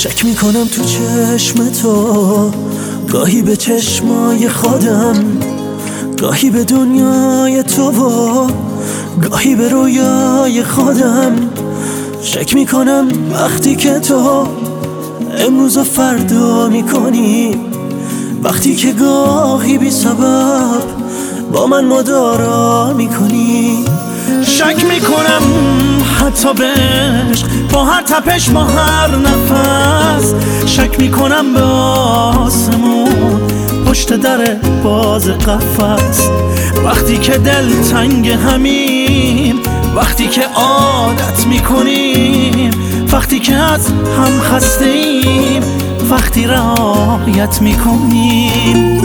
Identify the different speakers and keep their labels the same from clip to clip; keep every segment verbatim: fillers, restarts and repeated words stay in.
Speaker 1: شک میکنم تو چشم تو، گاهی به چشمای خودم، گاهی به دنیای تو و گاهی به رویای خودم. شک میکنم وقتی که تو امروز و فردا میکنی، وقتی که گاهی بی سبب با من مدارا میکنی. شک میکنم حتی به عشق با هر تپش با هر نفس، شک میکنم به آسمون پشت در باز قفس. وقتی که دل تنگ همیم، وقتی که عادت میکنیم، وقتی که از هم خسته ایم، وقتی رعایت میکنیم.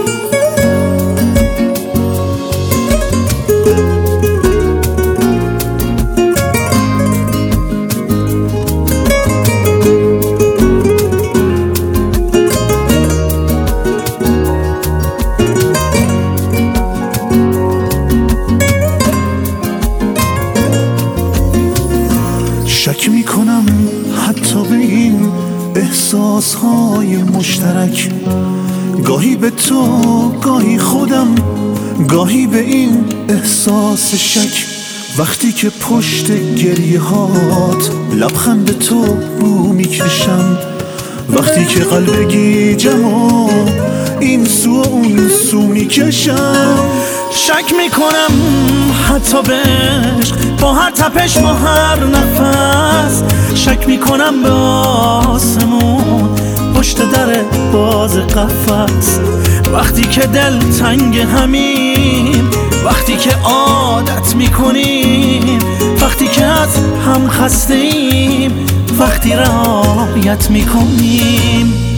Speaker 1: شک میکنم حتی به این احساسهای مشترک، گاهی به تو گاهی خودم، گاهی به این احساس شک. وقتی که پشت گریه هات لبخند تو رو میکشم، وقتی که قلب گیجم و این سو و اون سو میکشم. شک میکنم حتی به عشق با هر تپش با هر نفس، شک میکنم به آسمون پشت در باز قفس. وقتی که دل تنگ همیم، وقتی که عادت میکنیم، وقتی که از هم خسته ایم، وقتی رعایت میکنیم.